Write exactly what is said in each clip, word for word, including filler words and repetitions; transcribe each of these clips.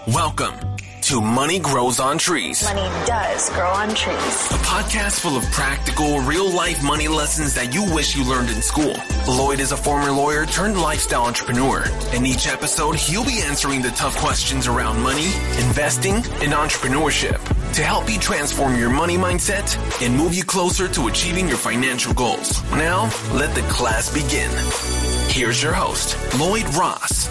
Welcome to Money Grows on Trees. Money does grow on trees. A podcast full of practical, real-life money lessons that you wish you learned in school. Lloyd is a former lawyer turned lifestyle entrepreneur. In each episode, he'll be answering the tough questions around money, investing, and entrepreneurship to help you transform your money mindset and move you closer to achieving your financial goals. Now, let the class begin. Here's your host, Lloyd Ross.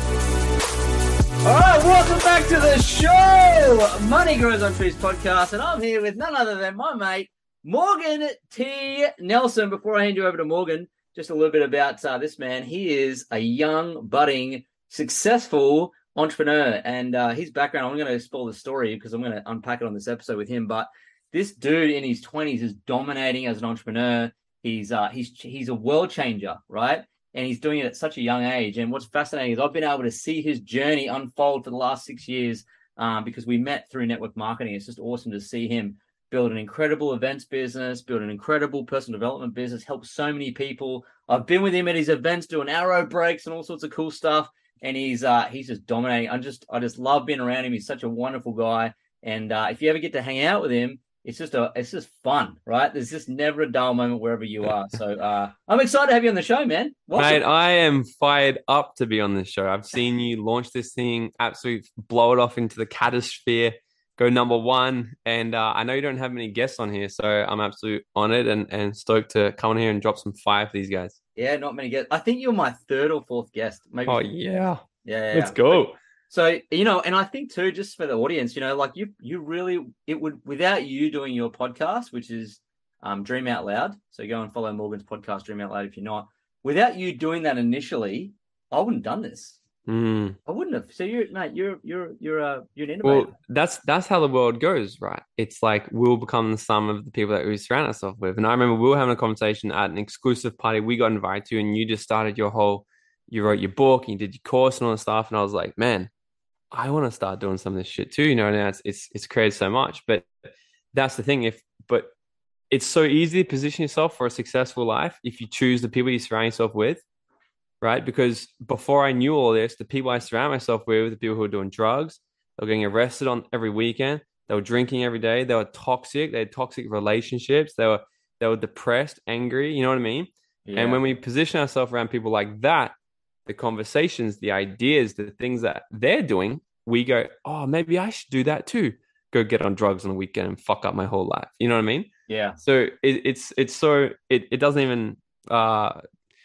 All right, welcome back to the show, Money Grows on Trees podcast, and I'm here with none other than my mate, Morgan T. Nelson. Before I hand you over to Morgan, just a little bit about uh, this man. He is a young, budding, successful entrepreneur, and uh, his background, I'm going to spoil the story because I'm going to unpack it on this episode with him, but this dude in his twenties is dominating as an entrepreneur. He's uh, he's he's a world changer, right? And he's doing it at such a young age. And what's fascinating is I've been able to see his journey unfold for the last six years um, because we met through network marketing. It's just awesome to see him build an incredible events business, build an incredible personal development business, help so many people. I've been with him at his events doing arrow breaks and all sorts of cool stuff. And he's uh, he's just dominating. I just I just love being around him. He's such a wonderful guy. And uh, if you ever get to hang out with him, It's just a, it's just fun, right? There's just never a dull moment wherever you are. So uh, I'm excited to have you on the show, man. Welcome. Mate, I am fired up to be on this show. I've seen you launch this thing, absolutely blow it off into the catosphere, go number one. And uh, I know you don't have many guests on here, so I'm absolutely honored and, and stoked to come on here and drop some fire for these guys. Yeah, not many guests. I think you're my third or fourth guest. Maybe. Oh, yeah. Yeah. Let's go. But, So, you know, and I think too, just for the audience, you know, like you, you really, it would, without you doing your podcast, which is um, Dream Out Loud. So go and follow Morgan's podcast, Dream Out Loud, if you're not. Without you doing that initially, I wouldn't have done this. Mm. I wouldn't have. So you're, mate, you're, you're, you're, uh, you're an innovator. Well, that's, that's how the world goes, right? It's like we'll become the sum of the people that we surround ourselves with. And I remember we were having a conversation at an exclusive party we got invited to, and you just started your whole, you wrote your book and you did your course and all that stuff. And I was like, man, I want to start doing some of this shit too, you know, now it's, it's, it's created so much, but that's the thing. If, but it's so easy to position yourself for a successful life if you choose the people you surround yourself with, right? Because before I knew all this, the people I surround myself with were the people who were doing drugs. They were getting arrested on every weekend. They were drinking every day. They were toxic. They had toxic relationships. They were, they were depressed, angry, you know what I mean? Yeah. And when we position ourselves around people like that, the conversations, the ideas, the things that they're doing, we go, oh, maybe I should do that too. Go get on drugs on the weekend and fuck up my whole life. You know what I mean? Yeah. So it, it's it's so it it doesn't even uh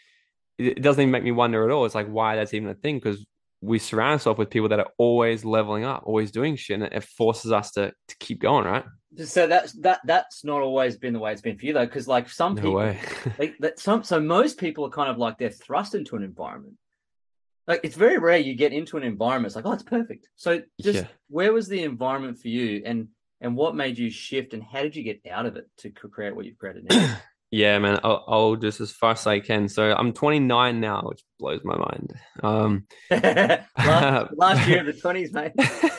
it, it doesn't even make me wonder at all. It's like why that's even a thing, because we surround ourselves with people that are always leveling up, always doing shit, and it forces us to to keep going, right? So that's that that's not always been the way it's been for you though, because like some No people, way. like that some so most people are kind of like they're thrust into an environment. Like it's very rare you get into an environment. It's like, oh, it's perfect. So just Yeah. where was the environment for you, and and what made you shift, and how did you get out of it to create what you've created now? Yeah, man, I'll, I'll just as fast as I can. So I'm twenty-nine now, which blows my mind. Um, last, last year of the twenties, mate.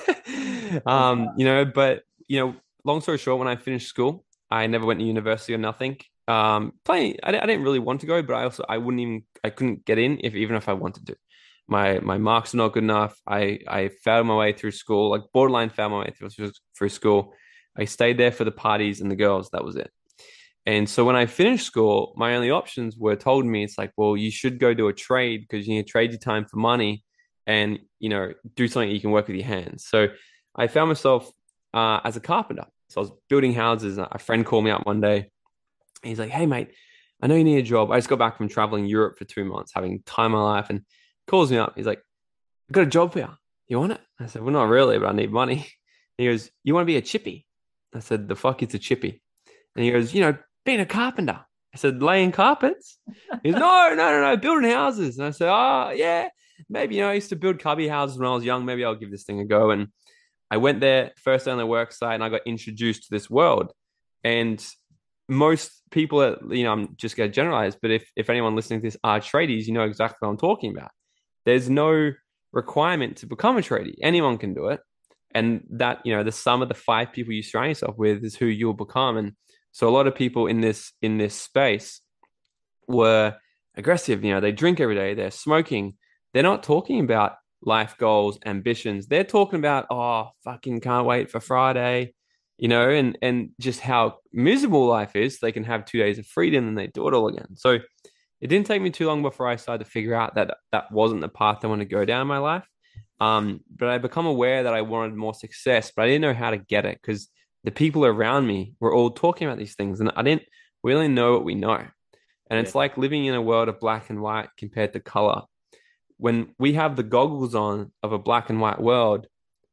um, you know, but you know, long story short, when I finished school, I never went to university or nothing. Um, playing, I, I didn't really want to go, but I also I wouldn't even I couldn't get in if even if I wanted to. My my marks are not good enough. I I failed my way through school, like borderline failed my way through through school. I stayed there for the parties and the girls. That was it. And so when I finished school, my only options were told me, it's like, well, you should go do a trade because you need to trade your time for money and, you know, do something you can work with your hands. So I found myself uh, as a carpenter. So I was building houses. A friend called me up one day. He's like, hey, mate, I know you need a job. I just got back from traveling Europe for two months, having time of my life, and calls me up. He's like, I've got a job for you. You want it? I said, well, not really, but I need money. He goes, you want to be a chippy? I said, the fuck is a chippy? And he goes, you know, being a carpenter. I said, laying carpets? He goes, no, no, no, no, building houses. And I said, oh, yeah, maybe, you know, I used to build cubby houses when I was young. Maybe I'll give this thing a go. And I went there first day on the work site, and I got introduced to this world. And most people, that, you know, I'm just going to generalize, but if, if anyone listening to this are tradies, you know exactly what I'm talking about. There's no requirement to become a tradie. Anyone can do it. And that, you know, the sum of the five people you surround yourself with is who you'll become. And so a lot of people in this, in this space were aggressive. You know, they drink every day, they're smoking. They're not talking about life goals, ambitions. They're talking about, oh, fucking can't wait for Friday, you know, and and just how miserable life is. They can have two days of freedom and they do it all again. So it didn't take me too long before I started to figure out that that wasn't the path I want to go down in my life. Um, but I become aware that I wanted more success, but I didn't know how to get it because the people around me were all talking about these things, and I didn't really know what we know. And Yeah. it's like living in a world of black and white compared to color. When we have the goggles on of a black and white world,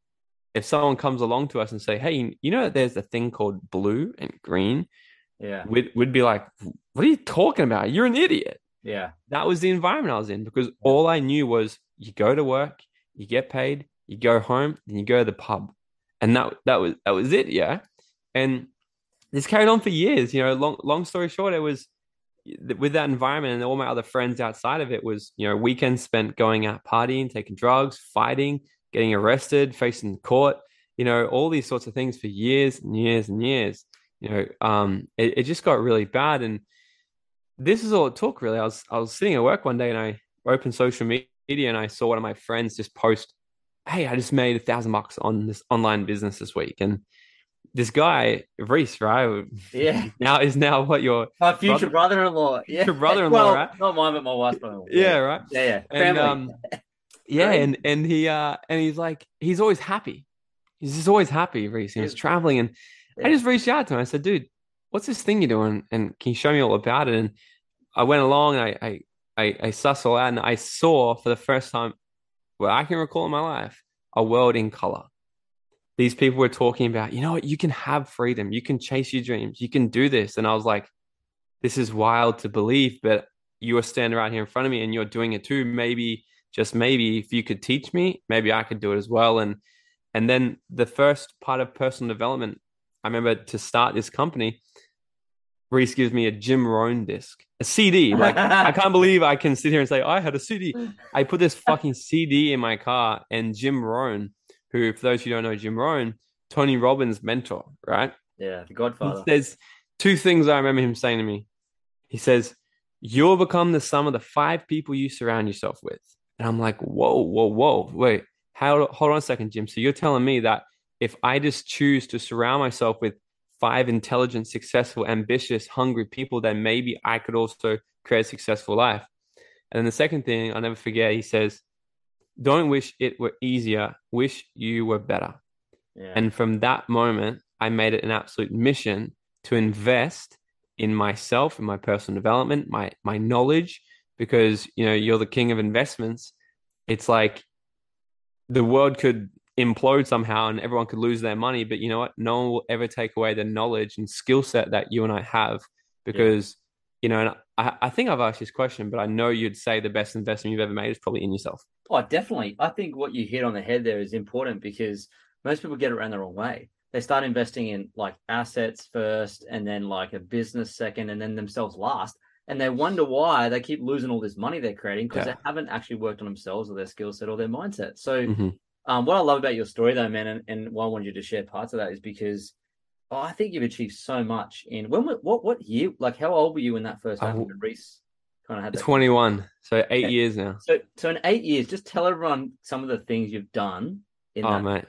if someone comes along to us and say, "Hey, you know that there's a thing called blue and green," Yeah. we'd, we'd be like, "What are you talking about? You're an idiot." Yeah. That was the environment I was in because all I knew was you go to work, you get paid, you go home, and you go to the pub. And that that was that was it, yeah. And this carried on for years. You know, long long story short, it was with that environment and all my other friends outside of it was, you know, weekends spent going out partying, taking drugs, fighting, getting arrested, facing court, you know, all these sorts of things for years and years and years. You know, um, it, it just got really bad. And this is all it took, really. I was I was sitting at work one day and I opened social media and I saw one of my friends just post, "Hey, I just made a thousand bucks on this online business this week." And this guy, Reese, right? Yeah. Now is now what your My future brother, brother-in-law. Yeah. future brother-in-law, Well, right? not mine, but my wife's brother-in-law. Yeah, right. Yeah, yeah. And Family. um, yeah, Great. and and he uh and he's like he's always happy. He's just always happy, Reese. He was Yeah. traveling, and I Yeah. just reached out to him. I said, "Dude, what's this thing you're doing? And can you show me all about it?" And I went along and I I I, I sussed all out, and I saw for the first time, what I can recall in my life, a world in color. These people were talking about, you know what, you can have freedom, you can chase your dreams, you can do this. And I was like, this is wild to believe, but you are standing right here in front of me and you're doing it too. Maybe, just maybe, if you could teach me, maybe I could do it as well. And and then the first part of personal development, I remember to start this company, Reese gives me a Jim Rohn disc, a C D. Like, I can't believe I can sit here and say, I had a C D. I put this fucking C D in my car, and Jim Rohn, who, for those who don't know Jim Rohn, Tony Robbins' mentor, right? Yeah, the He Godfather. says two things I remember him saying to me. He says, "You'll become the sum of the five people you surround yourself with." And I'm like, whoa, whoa, whoa, wait, how, hold on a second, Jim. So you're telling me that if I just choose to surround myself with five intelligent, successful, ambitious, hungry people, then maybe I could also create a successful life. And then the second thing I'll never forget, he says, "Don't wish it were easier, wish you were better." Yeah. And from that moment, I made it an absolute mission to invest in myself, in my personal development, my my knowledge, because, you know, you're the king of investments. It's like the world could implode somehow and everyone could lose their money, but you know what? No one will ever take away the knowledge and skill set that you and I have, because, yeah. you know, and I, I think I've asked this question, but I know you'd say the best investment you've ever made is probably in yourself. Oh, definitely. I think what you hit on the head there is important because most people get it around the wrong way. They start investing in like assets first and then like a business second and then themselves last. And they wonder why they keep losing all this money they're creating because Yeah. they haven't actually worked on themselves or their skill set or their mindset. So Mhm. um, what I love about your story though, man, and, and why I wanted you to share parts of that is because oh, I think you've achieved so much in when what what year, like how old were you when that first I happened? w- when Reese kind of had that. twenty-one, so eight Yeah. years now. So so in eight years, just tell everyone some of the things you've done in Oh, that. mate.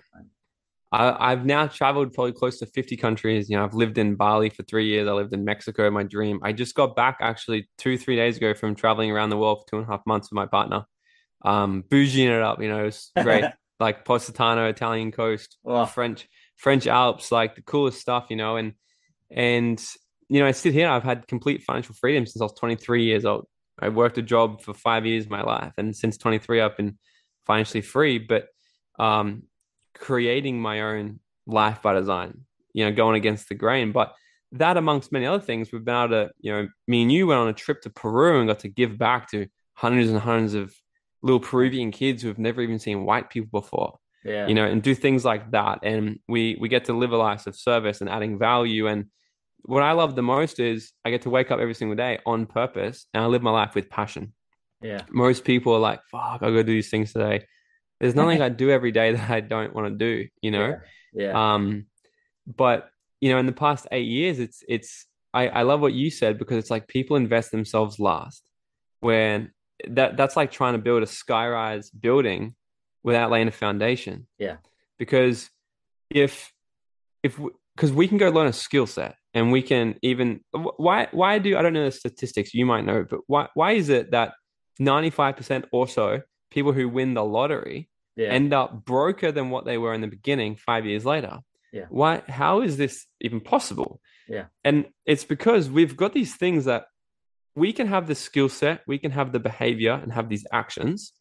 I, I've now traveled probably close to fifty countries. You know, I've lived in Bali for three years. I lived in Mexico, my dream. I just got back actually two, three days ago from traveling around the world for two and a half months with my partner. Um, bougieing it up, you know, it's great. Like Positano, Italian coast, Oh. French, French Alps, like the coolest stuff, you know, and, and, you know, I sit here, I've had complete financial freedom since I was twenty-three years old. I worked a job for five years of my life. And since twenty-three, I've been financially free, but, um, creating my own life by design, you know, going against the grain. But that, amongst many other things, we've been able to, you know, me and you went on a trip to Peru and got to give back to hundreds and hundreds of little Peruvian kids who have never even seen white people before, Yeah. you know, and do things like that. And we we get to live a life of service and adding value. And what I love the most is I get to wake up every single day on purpose and I live my life with passion. Yeah. Most people are like, fuck, I gotta do these things today. There's nothing I do every day that I don't want to do, you know? Yeah. yeah. Um, but you know, in the past eight years, it's it's I, I love what you said, because it's like people invest themselves last. When that that's like trying to build a skyrise building without laying a foundation. Yeah. Because if if because we, we can go learn a skill set and we can even why why do I don't know the statistics, you might know, but why why is it that ninety-five percent or so people who win the lottery Yeah. end up broker than what they were in the beginning five years later? Yeah. Why? How is this even possible? Yeah. And it's because we've got these things that we can have the skill set, we can have the behavior and have these actions,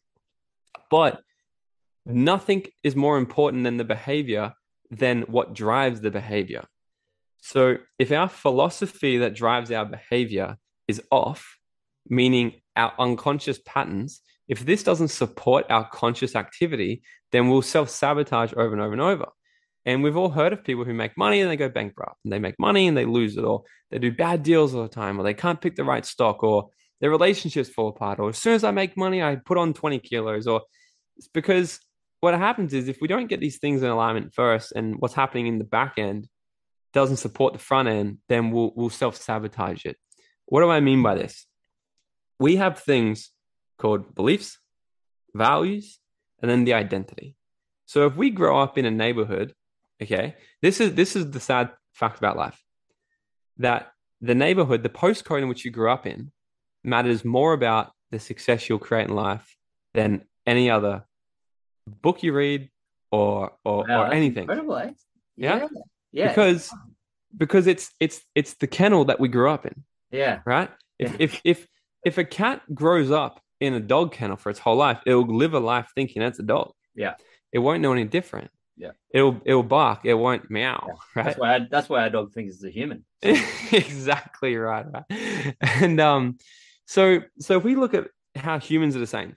but nothing is more important than the behavior than what drives the behavior. So if our philosophy that drives our behavior is off, meaning our unconscious patterns, if this doesn't support our conscious activity, then we'll self-sabotage over and over and over. And we've all heard of people who make money and they go bankrupt, and they make money and they lose it, or they do bad deals all the time, or they can't pick the right stock, or their relationships fall apart, or as soon as I make money, I put on twenty kilos, or it's because what happens is if we don't get these things in alignment first and what's happening in the back end doesn't support the front end, then we'll, we'll self-sabotage it. What do I mean by this? We have things called beliefs, values, and then the identity. So if we grow up in a neighborhood, okay, this is this is the sad fact about life, that the neighborhood, the postcode in which you grew up in, matters more about the success you'll create in life than any other book you read or or, Wow, or that's anything. incredible, eh? Yeah? Yeah. Yeah. Because because it's it's it's the kennel that we grew up in, Yeah. right? If Yeah. if if if a cat grows up in a dog kennel for its whole life, it'll live a life thinking it's a dog. Yeah. It won't know any different. Yeah. It'll it'll bark. It won't meow. Yeah. Right. That's why I, that's why our dog thinks it's a human. Exactly right, right. And um, so so if we look at how humans are the same,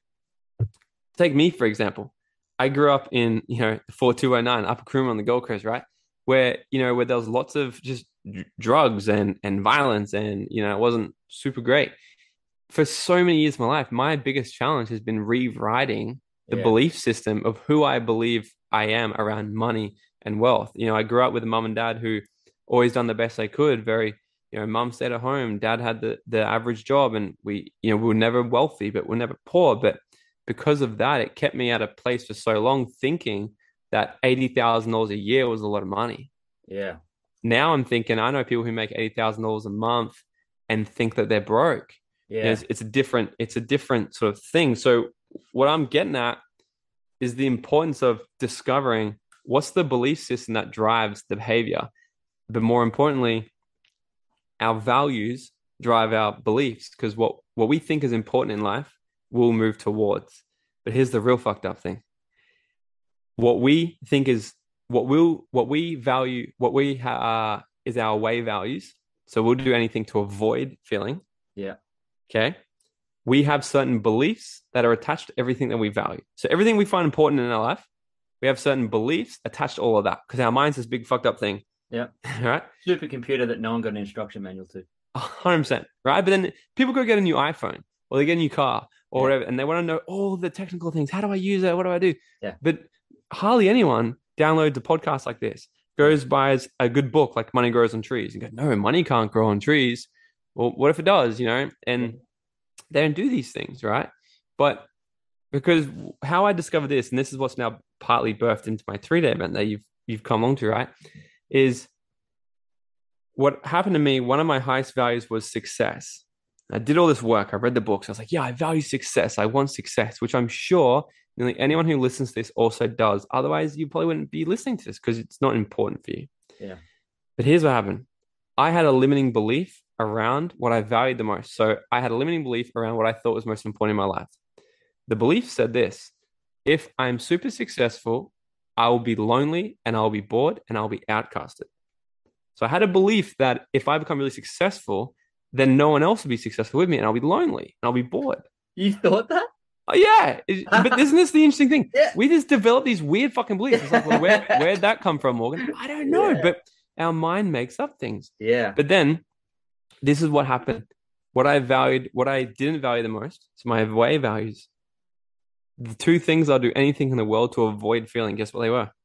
take me for example. I grew up in, you know, four two oh nine Upper Coomera on the Gold Coast, right? Where, you know, where there was lots of just d- drugs and and violence, and, you know, it wasn't super great. For so many years of my life, my biggest challenge has been rewriting the Yeah. belief system of who I believe I am around money and wealth. You know, I grew up with a mum and dad who always done the best they could. Very, you know, mum stayed at home, dad had the the average job, and we, you know, we were never wealthy, but we're never poor. But because of that, it kept me at a place for so long thinking that eighty thousand dollars a year was a lot of money. Yeah. Now I'm thinking, I know people who make eighty thousand dollars a month and think that they're broke. You know, Yeah. it's, it's a different, it's a different sort of thing. So what I'm getting at is the importance of discovering what's the belief system that drives the behavior. But more importantly, our values drive our beliefs, because what, what we think is important in life, we'll move towards. But here's the real fucked up thing. What we think is what we'll, what we value, what we ha- uh, is our way values. So we'll do anything to avoid feeling. Yeah. Okay. We have certain beliefs that are attached to everything that we value. So everything we find important in our life, we have certain beliefs attached to all of that, because our mind's this big fucked up thing. Yeah. Right. Supercomputer that no one got an instruction manual to. A hundred percent. Right. But then people go get a new iPhone or they get a new car or Yeah. whatever, and they want to know all the technical things. How do I use it? What do I do? Yeah. But hardly anyone downloads a podcast like this, goes buys a good book like Money Grows on Trees, and go, no, money can't grow on trees. Well, what if it does? You know, and they don't do these things, right? But because how I discovered this, and this is what's now partly birthed into my three-day event that you've you've come along to, right? Is what happened to me. One of my highest values was success. I did all this work. I read the books. I was like, yeah, I value success. I want success, which I'm sure nearly anyone who listens to this also does. Otherwise, you probably wouldn't be listening to this because it's not important for you. Yeah. But here's what happened. I had a limiting belief around what I valued the most. So I had a limiting belief around what I thought was most important in my life. The belief said this: if I'm super successful, I will be lonely and I'll be bored and I'll be outcasted. So I had a belief that if I become really successful, then no one else will be successful with me and I'll be lonely and I'll be bored. You thought that? Oh, yeah. It- but isn't this the interesting thing? Yeah. We just develop these weird fucking beliefs. It's like, well, where, where'd that come from, Morgan? I don't know. Yeah. But our mind makes up things. Yeah. But then this is what happened. What I valued, what I didn't value the most, so my way values, the two things I'll do anything in the world to avoid feeling, guess what they were?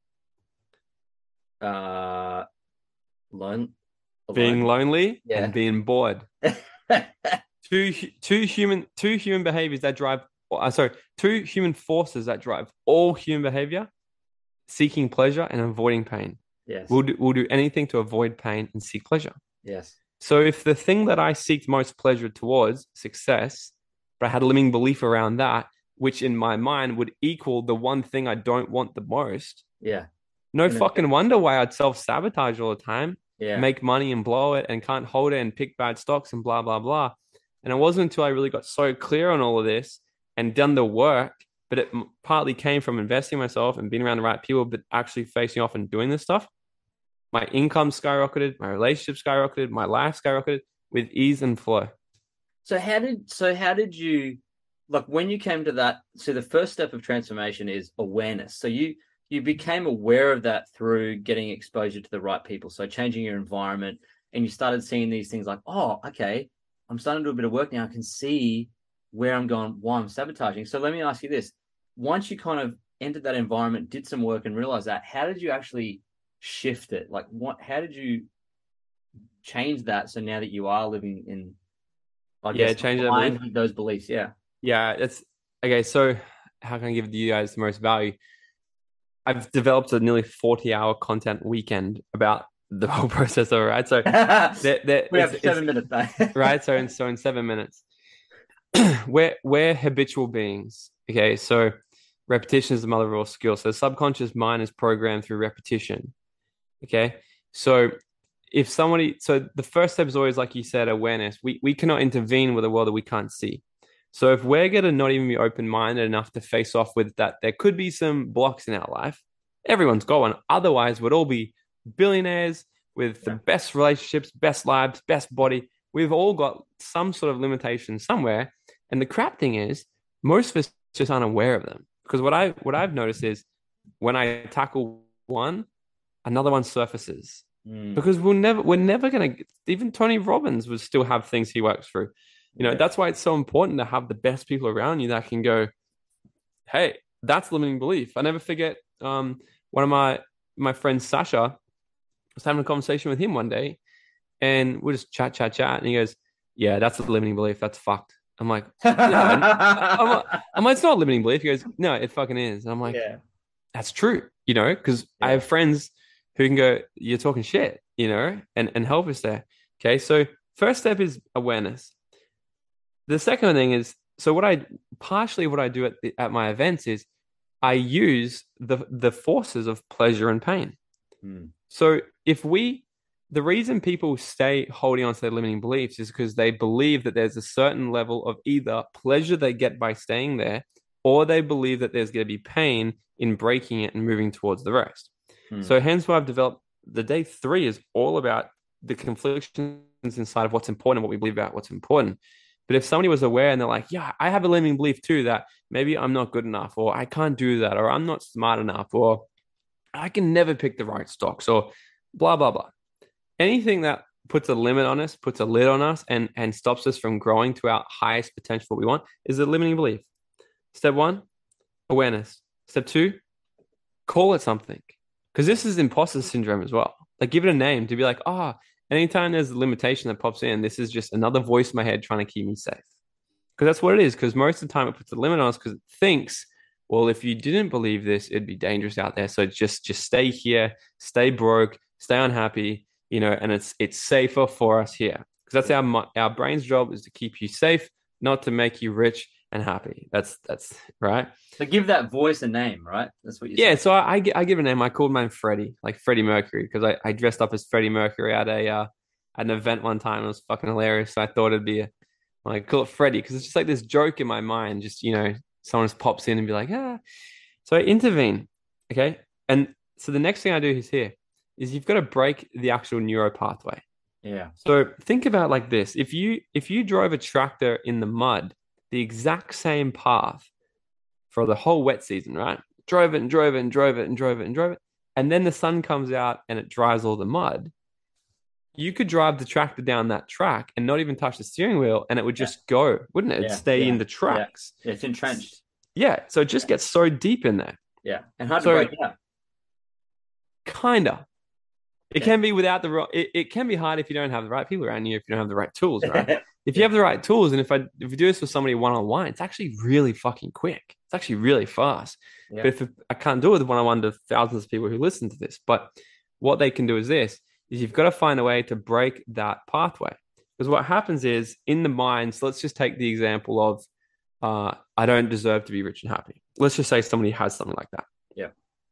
Uh, lone, Being lonely Yeah. and being bored. Two hu- two human two human behaviors that drive uh, sorry, two human forces that drive all human behavior: seeking pleasure and avoiding pain. Yes. We'll do, we'll do anything to avoid pain and seek pleasure. Yes. So if the thing that I seeked most pleasure towards, success, but I had a limiting belief around that, which in my mind would equal the one thing I don't want the most. Yeah. No And then- fucking wonder why I'd self-sabotage all the time, Yeah. make money and blow it and can't hold it and pick bad stocks and blah, blah, blah. And it wasn't until I really got so clear on all of this and done the work, but it m- partly came from investing in myself and being around the right people, but actually facing off and doing this stuff. My income skyrocketed, my relationship skyrocketed, my life skyrocketed with ease and flow. So how did so how did you like when you came to that? So the first step of transformation is awareness. So you you became aware of that through getting exposure to the right people. So changing your environment, and you started seeing these things like, oh, okay, I'm starting to do a bit of work now. I can see where I'm going, why I'm sabotaging. So let me ask you this: once you kind of entered that environment, did some work, and realized that, how did you actually shift it? Like, what? How did you change that? So now that you are living in, I Yeah, guess, change that aligned belief. with those beliefs. Yeah. Yeah, it's okay. So how can I give you guys the most value? I've developed a nearly forty hour content weekend about the whole process of it, right? So there, there, we it's, have seven it's, minutes, though. right? So in, so in seven minutes, we're, we're habitual beings. Okay. So repetition is the mother of all skills. So the subconscious mind is programmed through repetition. Okay. So if somebody, so the first step is always, like you said, awareness. We, we cannot intervene with a world that we can't see. So if we're going to not even be open-minded enough to face off with that, there could be some blocks in our life. Everyone's got one. Otherwise, we'd all be billionaires with the best relationships, best lives, best body. We've all got some sort of limitation somewhere. And the crap thing is, most of us just aren't aware of them. Because what I what I've noticed is when I tackle one, another one surfaces. Mm. Because we'll never we're never gonna, even Tony Robbins would still have things he works through. You know, Yeah. that's why it's so important to have the best people around you that can go, hey, that's limiting belief. I never forget um, one of my my friends, Sasha, I was having a conversation with him one day, and we'll just chat, chat, chat. And he goes, yeah, that's a limiting belief. That's fucked. I'm like, no, I'm, like, I'm like, it's not a limiting belief. He goes, no, it fucking is. And I'm like, yeah. that's true, you know, because Yeah. I have friends who can go, you're talking shit, you know, and, and help us there. Okay. So first step is awareness. The second thing is, so what I partially what I do at the, at my events is I use the the forces of pleasure and pain. Mm. So if we, the reason people stay holding on to their limiting beliefs is because they believe that there's a certain level of either pleasure they get by staying there, or they believe that there's going to be pain in breaking it and moving towards the rest. Mm. So hence why I've developed the day three is all about the conflictions inside of what's important, what we believe about what's important. But if somebody was aware and they're like, yeah, I have a limiting belief too that maybe I'm not good enough, or I can't do that, or I'm not smart enough, or I can never pick the right stocks, or blah, blah, blah. Anything that puts a limit on us, puts a lid on us, and, and stops us from growing to our highest potential, what we want, is a limiting belief. Step one, awareness. Step two, call it something. Because this is imposter syndrome as well. Like, give it a name to be like, oh, anytime there's a limitation that pops in, this is just another voice in my head trying to keep me safe. Because that's what it is. Because most of the time it puts a limit on us because it thinks, well, if you didn't believe this, it'd be dangerous out there. So just just stay here, stay broke, stay unhappy, you know, and it's it's safer for us here. Because that's our our brain's job, is to keep you safe, not to make you rich and happy. That's that's right. So give that voice a name, right? That's what you Yeah, say. so I, I, gi- I give a name. I called mine Freddie, like Freddie Mercury, because I, I dressed up as Freddie Mercury at a uh, at an event one time. It was fucking hilarious. So I thought it'd be a, like, call it Freddie, because it's just like this joke in my mind. Just, you know, someone just pops in and be like, ah. So I intervene, okay? And so the next thing I do is here is you've got to break the actual neuro pathway. Yeah. So think about like this. If you if you drove a tractor in the mud, the exact same path for the whole wet season, right? Drove it and drove it and drove it and drove it and drove it. And then the sun comes out and it dries all the mud. You could drive the tractor down that track and not even touch the steering wheel, and it would just yeah. go, wouldn't it? It'd yeah. stay yeah. in the tracks. Yeah. It's entrenched. Yeah. So it just yeah. gets so deep in there. Yeah. And hard so, to break out. Kinda. It yeah. can be without the right, it, it can be hard if you don't have the right people around you, if you don't have the right tools, right? If you have the right tools, and if I if you do this with somebody one on one, it's actually really fucking quick. It's actually really fast. Yeah. But if I can't do it with one on one to thousands of people who listen to this, but what they can do is this: is you've got to find a way to break that pathway. Because what happens is in the mind. So let's just take the example of, uh, I don't deserve to be rich and happy. Let's just say somebody has something like that. Yeah.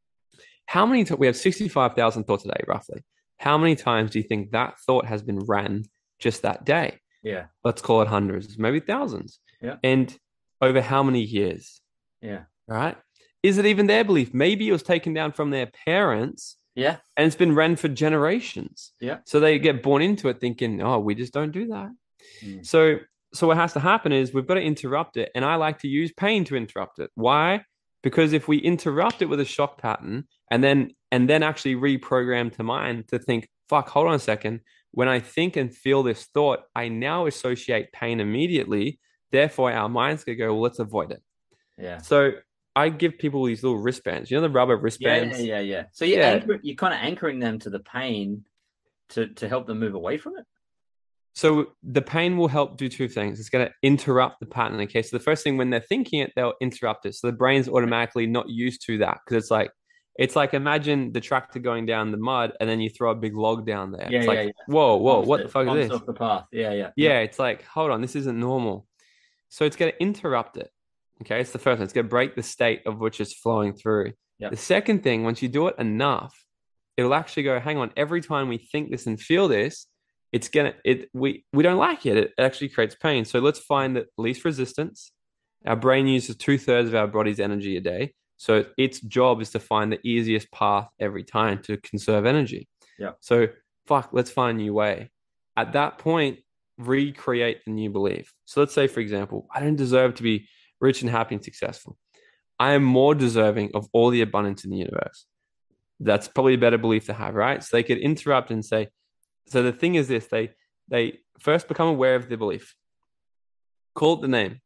How many? T- we have sixty-five thousand thoughts a day, roughly. How many times do you think that thought has been ran just that day? Yeah. Let's call it hundreds, maybe thousands. Yeah. And over how many years? Yeah. Right? Is it even their belief? Maybe it was taken down from their parents. Yeah. And it's been ran for generations. Yeah. So they get born into it thinking, oh, we just don't do that. Mm. So, so what has to happen is we've got to interrupt it. And I like to use pain to interrupt it. Why? Because if we interrupt it with a shock pattern and then, and then actually reprogram to mind to think, fuck, hold on a second. When I think and feel this thought, I now associate pain immediately. Therefore, our minds could go, well, let's avoid it. Yeah. So I give people these little wristbands. You know the rubber wristbands? Yeah, yeah, yeah. yeah. So you're, Yeah. anchor, you're kind of anchoring them to the pain to, to help them move away from it? So the pain will help do two things. It's going to interrupt the pattern. Okay. So the first thing, when they're thinking it, they'll interrupt it. So the brain's automatically not used to that because it's like, it's like imagine the tractor going down the mud and then you throw a big log down there. Yeah, it's yeah, like, yeah. whoa, whoa, Bumps what it- the fuck bumps is this? off the path. Yeah, yeah. Yeah, it's like, hold on, this isn't normal. So it's going to interrupt it. Okay, it's the first one. It's going to break the state of which is flowing through. Yep. The second thing, once you do it enough, it'll actually go, hang on, every time we think this and feel this, it's gonna it we we don't like it. It actually creates pain. So let's find the least resistance. Our brain uses two-thirds of our body's energy a day. So its job is to find the easiest path every time to conserve energy. Yeah. So fuck, let's find a new way. At that point, recreate the new belief. So let's say, for example, I don't deserve to be rich and happy and successful. I am more deserving of all the abundance in the universe. That's probably a better belief to have, right? So they could interrupt and say, so the thing is this, they they first become aware of the belief, call it the name,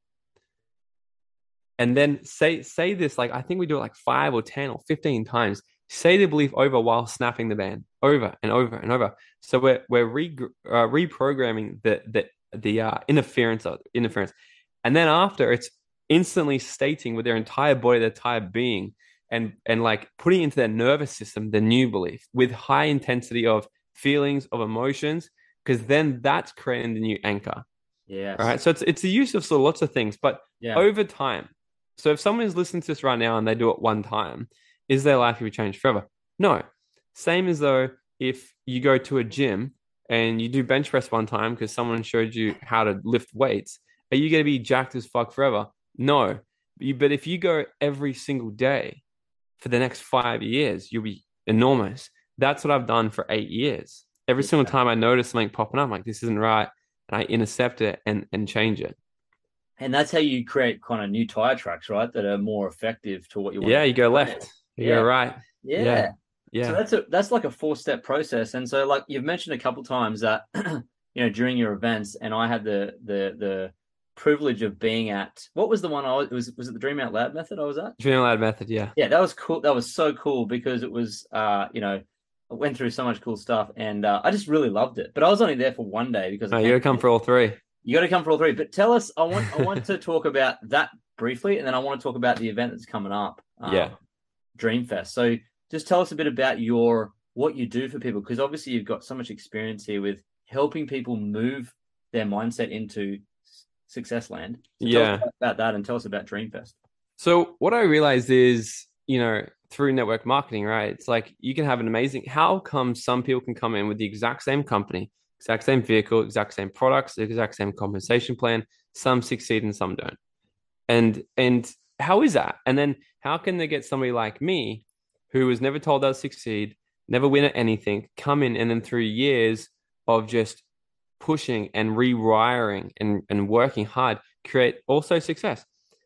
and then say say this, like I think we do it like five or ten or fifteen times. Say the belief over while snapping the band over and over and over. So we're we're re, uh, reprogramming the the the uh, interference of interference, and then after it's instantly stating with their entire body, their entire being, and and like putting into their nervous system the new belief with high intensity of feelings, of emotions, because then that's creating the new anchor. Yeah. Right. So it's it's the use of sort of lots of things, but Yeah. over time. So if someone is listening to this right now and they do it one time, is their life going to be changed forever? No. Same as though if you go to a gym and you do bench press one time because someone showed you how to lift weights, are you going to be jacked as fuck forever? No. You- But if you go every single day for the next five years, you'll be enormous. That's what I've done for eight years. Every single time I notice something popping up, I'm like, this isn't right. And I intercept it and, and change it. And that's how you create kind of new tire tracks, right? That are more effective to what you want. Yeah, to you go do. left, you Yeah. go right. Yeah. Yeah. Yeah. So that's a that's like a four step process. And so like you've mentioned a couple times that you know during your events, and I had the the the privilege of being at what was the one I was was was it the Dream Out Loud method I was at? Dream Loud method, yeah. Yeah, that was cool. That was so cool because it was uh you know I went through so much cool stuff and uh, I just really loved it. But I was only there for one day because No, you gotta come for all three. You got to come for all three. But tell us, I want I want to talk about that briefly, and then I want to talk about the event that's coming up. Um, Yeah. Dreamfest. So just tell us a bit about your what you do for people, because obviously you've got so much experience here with helping people move their mindset into s- success land. So tell Yeah. us about that and tell us about Dreamfest. So what I realized is, you know, through network marketing, right? It's like you can have an amazing, how come some people can come in with the exact same company, exact same vehicle, exact same products, the exact same compensation plan, some succeed and some don't. And and how is that? And then how can they get somebody like me who was never told they'll succeed, never win at anything, come in and then through years of just pushing and rewiring and, and working hard, create also success.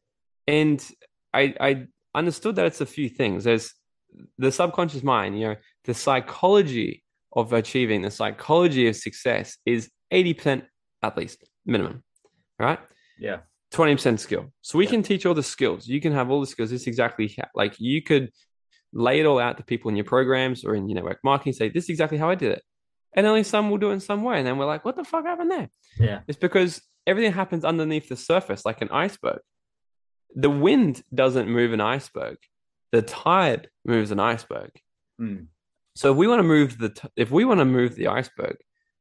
And I I understood that it's a few things. There's the subconscious mind, you know, the psychology of achieving, the psychology of success is eighty percent at least minimum, right? Yeah. twenty percent skill. So we Yeah. can teach all the skills. You can have all the skills. This is exactly how, like you could lay it all out to people in your programs or in your network marketing, say, this is exactly how I did it. and only some will do it in some way. And then we're like, what the fuck happened there? Yeah. It's because everything happens underneath the surface, like an iceberg. The wind doesn't move an iceberg. The tide moves an iceberg. Mm. So if we want to move the t- if we want to move the iceberg,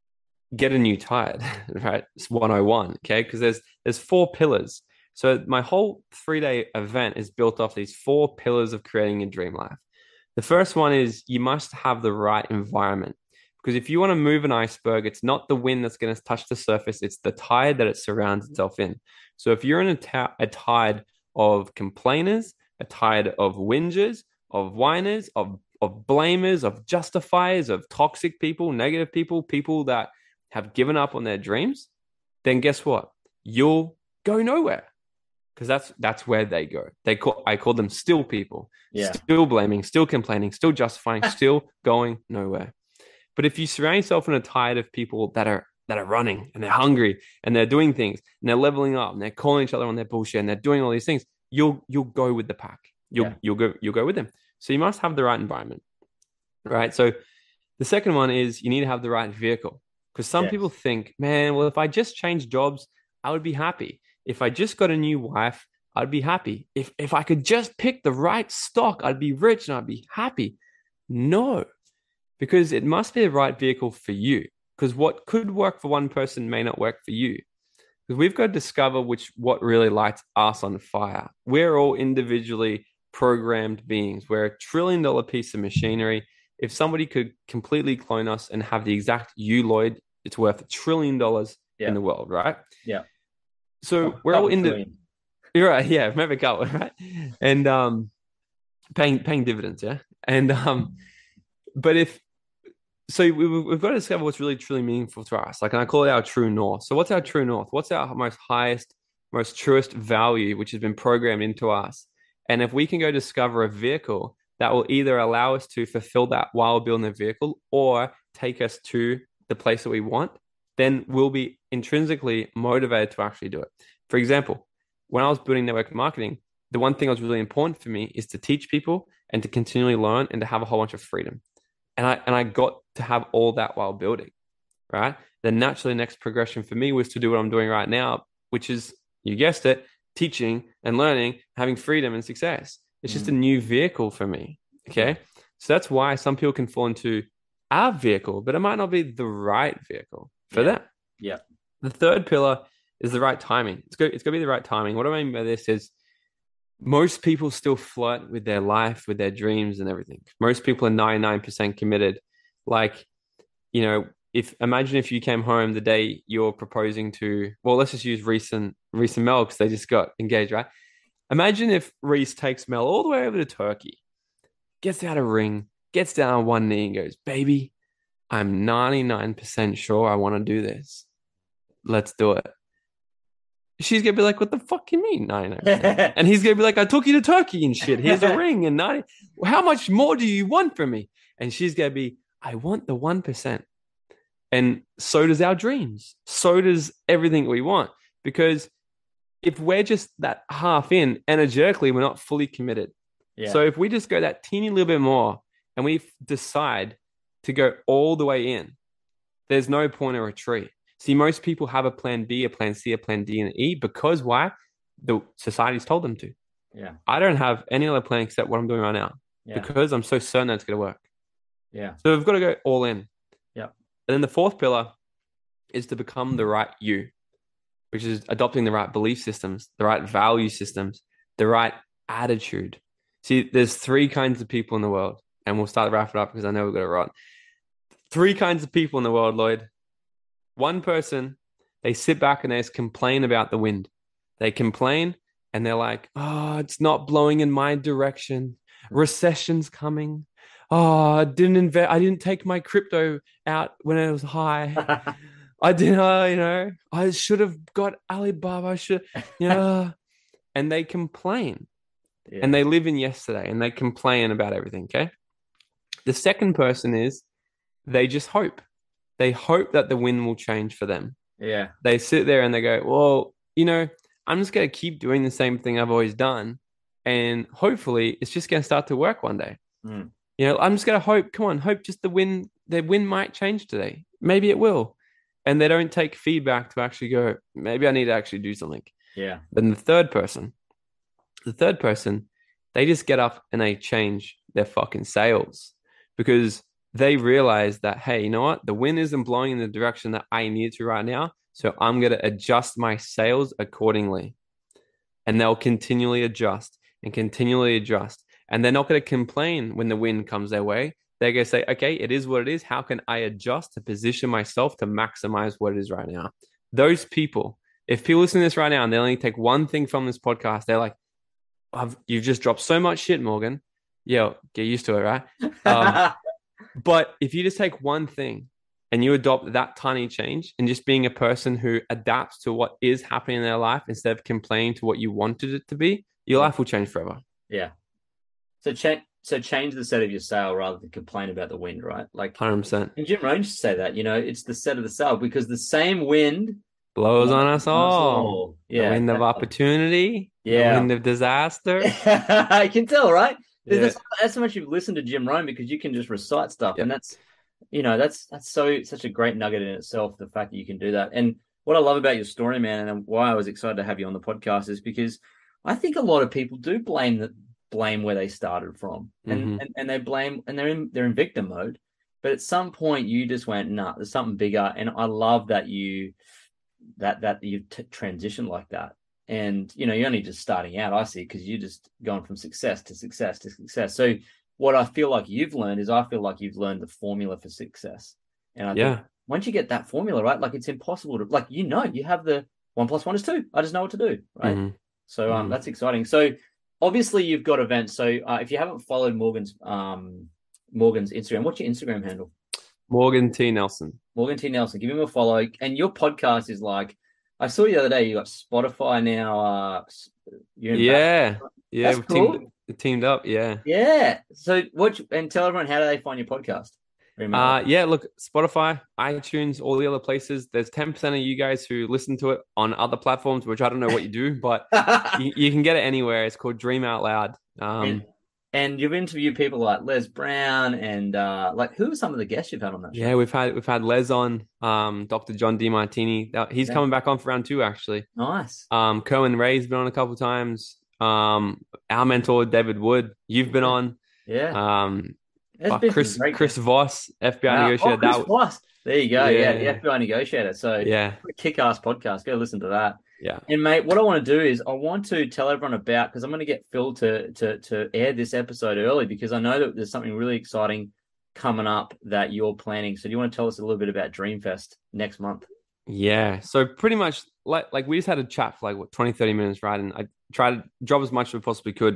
get a new tide, right? It's one oh one, okay? Because there's there's four pillars. So my whole three-day event is built off these four pillars of creating a dream life. The first one is you must have the right environment. Because if you want to move an iceberg, it's not the wind that's going to touch the surface, it's the tide that it surrounds itself in. So if you're in a, ta- a tide of complainers, a tide of whingers, of whiners, of of blamers, of justifiers, of toxic people, negative people, people that have given up on their dreams, then guess what? You'll go nowhere. Because that's that's where they go. They call I call them still people. Yeah. Still blaming, still complaining, still justifying, still going nowhere. But if you surround yourself in a tide of people that are that are running and they're hungry and they're doing things and they're leveling up and they're calling each other on their bullshit and they're doing all these things, you'll you'll go with the pack. You'll yeah. you'll go you'll go with them. So you must have the right environment, right? So the second one is you need to have the right vehicle, because some yes. people think, man, well, if I just changed jobs, I would be happy. If I just got a new wife, I'd be happy. If if I could just pick the right stock, I'd be rich and I'd be happy. No, because it must be the right vehicle for you. Because what could work for one person may not work for you. Because we've got to discover which what really lights us on fire. We're all individually programmed beings. We're a trillion dollar piece of machinery. If somebody could completely clone us and have the exact you, Lloyd, it's worth a trillion dollars yeah. in the world, right? Yeah. So oh, we're all in the you're right, yeah, remember couple, right? And um paying paying dividends, yeah. And um but if so we, we've got to discover what's really truly meaningful to us. Like, and I call it our true north. So what's our true north? What's our most highest, most truest value, which has been programmed into us? And if we can go discover a vehicle that will either allow us to fulfill that while building the vehicle or take us to the place that we want, then we'll be intrinsically motivated to actually do it. For example, when I was building network marketing, the one thing that was really important for me is to teach people and to continually learn and to have a whole bunch of freedom. And I and I got to have all that while building, right? Then naturally, the next progression for me was to do what I'm doing right now, which is, you guessed it, teaching and learning, having freedom and success. It's mm. just a new vehicle for me, okay? So that's why some people can fall into our vehicle, but it might not be the right vehicle for yeah. them. Yeah. The third pillar is the right timing. It's go, it's going to be the right timing. What do I mean by this is most people still flirt with their life, with their dreams and everything. Most people are ninety-nine percent committed. Like, you know, if imagine if you came home the day you're proposing to, well, let's just use Reese and, Reese and Mel because they just got engaged, right? Imagine if Reese takes Mel all the way over to Turkey, gets out a ring, gets down on one knee and goes, baby, I'm ninety-nine percent sure I want to do this. Let's do it. She's going to be like, what the fuck you mean ninety-nine percent? And he's going to be like, I took you to Turkey and shit. Here's a ring and ninety. How much more do you want from me? And she's going to be, I want the one percent. And so does our dreams. So does everything we want. Because if we're just that half in, energetically, we're not fully committed. Yeah. So if we just go that teeny little bit more and we decide to go all the way in, there's no point of retreat. See, most people have a plan B, a plan C, a plan D, and an E because why? The society's told them to. Yeah. I don't have any other plan except what I'm doing right now yeah. because I'm so certain that it's going to work. Yeah. So we've got to go all in. Yeah. And then the fourth pillar is to become the right you, which is adopting the right belief systems, the right value systems, the right attitude. See, there's three kinds of people in the world, and we'll start to wrap it up because I know we've got it right. Three kinds of people in the world, Lloyd. One person, they sit back and they just complain about the wind. They complain and they're like, oh, it's not blowing in my direction. Recession's coming. Oh, I didn't invest. I didn't take my crypto out when it was high. I didn't, uh, you know, I should have got Alibaba. I should, you know, and they complain yeah. and they live in yesterday and they complain about everything. Okay. The second person is they just hope. They hope that the wind will change for them. Yeah. They sit there and they go, well, you know, I'm just going to keep doing the same thing I've always done. And hopefully it's just going to start to work one day. Mm. You know, I'm just going to hope, come on, hope just the wind their win might change today. Maybe it will. And they don't take feedback to actually go, maybe I need to actually do something. Yeah. Then the third person, the third person, they just get up and they change their fucking sails because they realize that, hey, you know what? The wind isn't blowing in the direction that I need to right now. So I'm going to adjust my sails accordingly. And they'll continually adjust and continually adjust. And they're not going to complain when the wind comes their way. They're going to say, okay, it is what it is. How can I adjust to position myself to maximize what it is right now? Those people, if people listen to this right now and they only take one thing from this podcast, they're like, I've, you've just dropped so much shit, Morgan. Yeah, get used to it, right? Um, but if you just take one thing and you adopt that tiny change and just being a person who adapts to what is happening in their life instead of complaining to what you wanted it to be, your life will change forever. Yeah. So change. So change the set of your sail rather than complain about the wind, right? Like one hundred percent. And Jim Rohn used to say that, you know, it's the set of the sail because the same wind blows on us all. Yeah, the wind of opportunity, yeah. the wind of disaster. I can tell, right? Yeah. That's, that's how much you've listened to Jim Rohn because you can just recite stuff. Yep. And that's, you know, that's that's so such a great nugget in itself, the fact that you can do that. And what I love about your story, man, and why I was excited to have you on the podcast is because I think a lot of people do blame the blame where they started from, and, mm-hmm. and and they blame, and they're in they're in victim mode. But at some point, you just went, nah, there's something bigger. And I love that you that that you t- transitioned like that. And you know, you're only just starting out, I see, because you're just going from success to success to success. So what I feel like you've learned is, I feel like you've learned the formula for success. And I yeah, think once you get that formula right, like it's impossible to, like, you know, you have the one plus one is two. I just know what to do, right? Mm-hmm. So um, mm-hmm. that's exciting. So obviously you've got events. So uh, if you haven't followed Morgan's um, Morgan's Instagram, what's your Instagram handle? Morgan T. Nelson. Morgan T. Nelson. Give him a follow. And your podcast is like, I saw you the other day, you got Spotify now. Uh, you're in yeah. back. Yeah. That's We've cool. teamed, teamed up. Yeah. Yeah. So what, and tell everyone, how do they find your podcast? Uh, yeah, look, Spotify, iTunes, all the other places. There's ten percent of you guys who listen to it on other platforms, which I don't know what you do, but you, you can get it anywhere. It's called Dream Out Loud. Um, and, and you've interviewed people like Les Brown and uh, like, who are some of the guests you've had on that show? Yeah, we've had we've had Les on, um, Doctor John DeMartini. He's yeah. coming back on for round two, actually. Nice. Um, Cohen Ray's been on a couple of times. Um, our mentor David Wood, you've been on. Yeah. Um. Oh, Chris Chris Voss, F B I wow. negotiator. Oh, Chris that Voss. There you go. Yeah, yeah, the F B I negotiator. So yeah, kick-ass podcast. Go listen to that. Yeah. And mate, what I want to do is I want to tell everyone about, because I'm going to get Phil to to to air this episode early, because I know that there's something really exciting coming up that you're planning. So do you want to tell us a little bit about Dreamfest next month? Yeah. So pretty much like like we just had a chat for like what twenty, thirty minutes, right? And I tried to drop as much as we possibly could.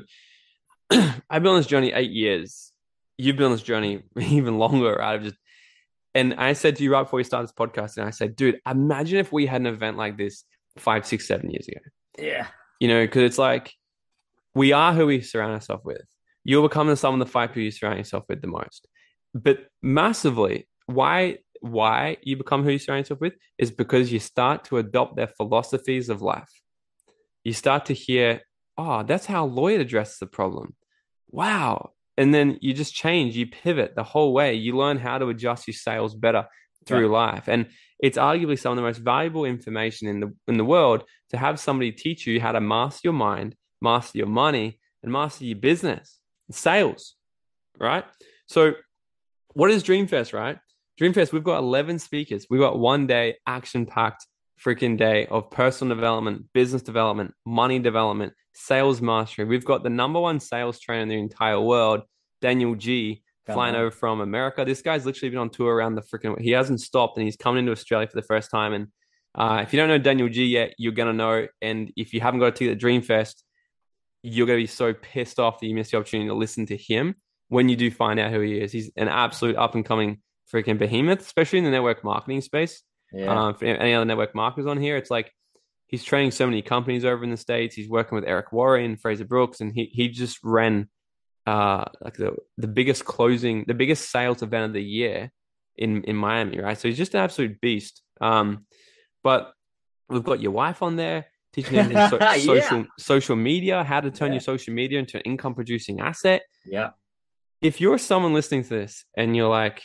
I've been on this journey eight years. You've been on this journey even longer, right? I've just, and I said to you right before we started this podcast, and I said, dude, imagine if we had an event like this five, six, seven years ago. Yeah. You know, because it's like, we are who we surround ourselves with. You'll become the sum of the five people you surround yourself with the most. But massively, why, why you become who you surround yourself with is because you start to adopt their philosophies of life. You start to hear, oh, that's how Lloyd addresses the problem. Wow. And then you just change, you pivot the whole way. You learn how to adjust your sales better through yeah. life. And it's arguably some of the most valuable information in the in the world to have somebody teach you how to master your mind, master your money, and master your business, sales, right? So what is Dreamfest, right? Dreamfest, we've got eleven speakers. We've got one day, action-packed freaking day of personal development, business development, money development, sales mastery. We've got the number one sales trainer in the entire world, Daniel G, flying over from America. This guy's literally been on tour around the freaking, he hasn't stopped, and he's coming into Australia for the first time. And uh, if you don't know Daniel G yet, you're going to know. And if you haven't got a ticket at Dreamfest, you're going to be so pissed off that you missed the opportunity to listen to him when you do find out who he is. He's an absolute up and coming freaking behemoth, especially in the network marketing space. Yeah. Um, for any other network marketers on here, it's like, he's training so many companies over in the States. He's working with Eric Warren, Fraser Brooks, and he he just ran uh, like the, the biggest closing, the biggest sales event of the year in, in Miami, right? So he's just an absolute beast. Um, but we've got your wife on there teaching you so, yeah. social social media, how to turn yeah. your social media into an income producing asset. Yeah. If you're someone listening to this and you're like,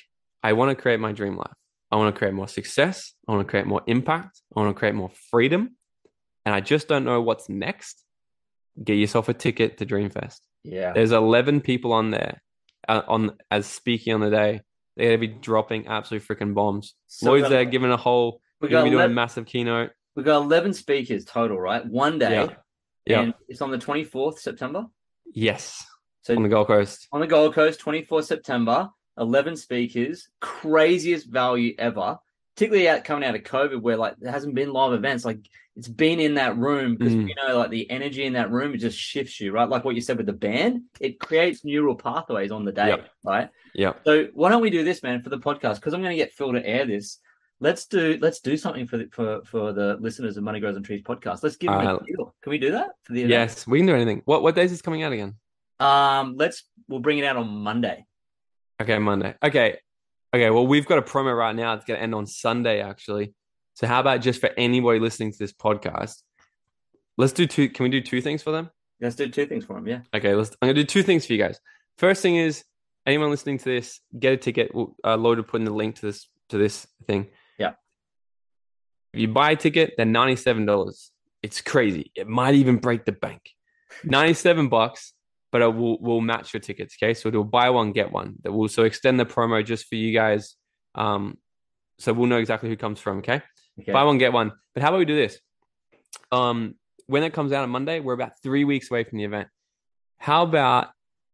I want to create my dream life. I want to create more success. I want to create more impact. I want to create more freedom. And I just don't know what's next. Get yourself a ticket to Dreamfest. Yeah. There's eleven people on there uh, on as speaking on the day. They're going to be dropping absolute freaking bombs. So Lloyd's got, there giving a whole, we going to be doing eleven, a massive keynote. We've got eleven speakers total, right? One day. Yeah. Yeah. And it's on the twenty-fourth of September. Yes. So on the Gold Coast. On the Gold Coast, twenty-fourth of September, eleven speakers, craziest value ever. Particularly out coming out of COVID, where like there hasn't been live events. Like it's been in that room because mm. you know, like the energy in that room, it just shifts you, right? Like what you said with the band, it creates neural pathways on the day, yep. right? Yeah. So why don't we do this, man, for the podcast? Because I'm going to get Phil to air this. Let's do let's do something for the, for for the listeners of Money Grows on Trees podcast. Let's give them uh, a deal. Can we do that for the event? Yes, we can do anything. What what day is this coming out again? Um, let's we'll bring it out on Monday. Okay, Monday. Okay. Okay, well, we've got a promo right now. It's going to end on Sunday, actually. So how about just for anybody listening to this podcast, let's do two. Can we do two things for them? Let's do two things for them, yeah. Okay, let's. I'm going to do two things for you guys. First thing is, anyone listening to this, get a ticket. Uh, Lloyd will put in the link to this to this thing. Yeah. If you buy a ticket, they're ninety-seven dollars. It's crazy. It might even break the bank. ninety-seven bucks. But it will we'll match your tickets, okay? So we'll buy one, get one. That will so extend the promo just for you guys. Um, so we'll know exactly who comes from, okay? okay? Buy one, get one. But how about we do this? Um, when it comes out on Monday, we're about three weeks away from the event. How about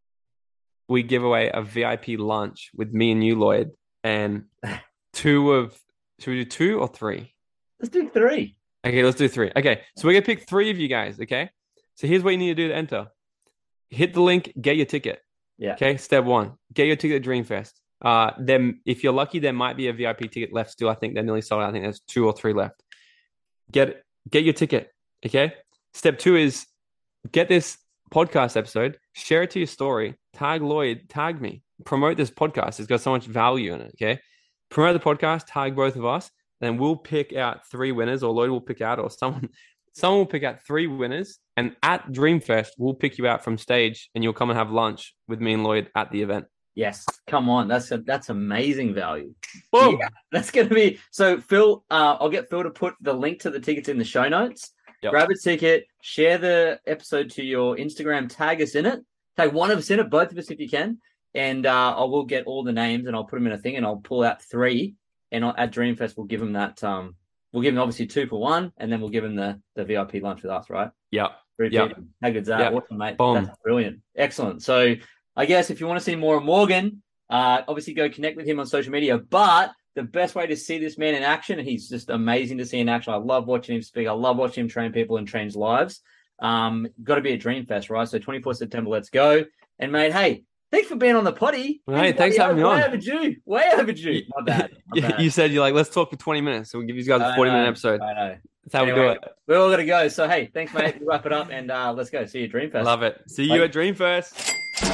we give away a V I P lunch with me and you, Lloyd, and two of should we do two or three? Let's do three. Okay, let's do three. Okay, so we're gonna pick three of you guys, okay? So here's what you need to do to enter. Hit the link, get your ticket. Yeah. Okay. Step one, get your ticket to Dreamfest. Uh, then if you're lucky, there might be a V I P ticket left still. I think they're nearly sold out. I think there's two or three left. Get get your ticket. Okay. Step two is get this podcast episode, share it to your story, tag Lloyd, tag me, promote this podcast. It's got so much value in it. Okay. Promote the podcast, tag both of us, then we'll pick out three winners, or Lloyd will pick out, or someone. Someone will pick out three winners, and at Dreamfest, we'll pick you out from stage, and you'll come and have lunch with me and Lloyd at the event. Yes, come on, that's a, that's amazing value. Boom. Yeah, that's going to be so. Phil, uh, I'll get Phil to put the link to the tickets in the show notes. Yep. Grab a ticket, share the episode to your Instagram, tag us in it, tag one of us in it, both of us if you can, and uh, I will get all the names and I'll put them in a thing, and I'll pull out three, and I'll, at Dreamfest we'll give them that. Um, We'll give them obviously two for one, and then we'll give them the, the V I P lunch with us, right? Yeah. Yeah. How good's that? Yep. Awesome, mate. Boom. That's brilliant. Excellent. So I guess if you want to see more of Morgan, uh, obviously go connect with him on social media. But the best way to see this man in action, and he's just amazing to see in action. I love watching him speak. I love watching him train people and change lives. Um, got to be at Dreamfest, right? So twenty-fourth of September, let's go. And mate, hey, thanks for being on the potty. Well, hey, thanks for having me on. Way overdue. Way overdue. My bad. My bad. You said you're like, let's talk for twenty minutes. So we'll give you guys a forty minute episode. I know. That's how anyway, we do it. We're all going to go. So, hey, thanks, mate. We'll wrap it up and uh, let's go. See you at Dreamfest. Love it. See Bye. you at Dreamfest.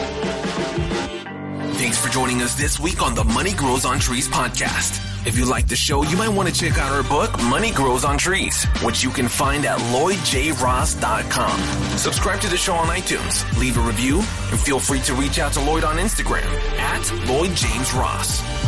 Thanks for joining us this week on the Money Grows on Trees podcast. If you like the show, you might want to check out our book, Money Grows on Trees, which you can find at lloyd j ross dot com. Subscribe to the show on iTunes, leave a review, and feel free to reach out to Lloyd on Instagram at Lloyd James Ross.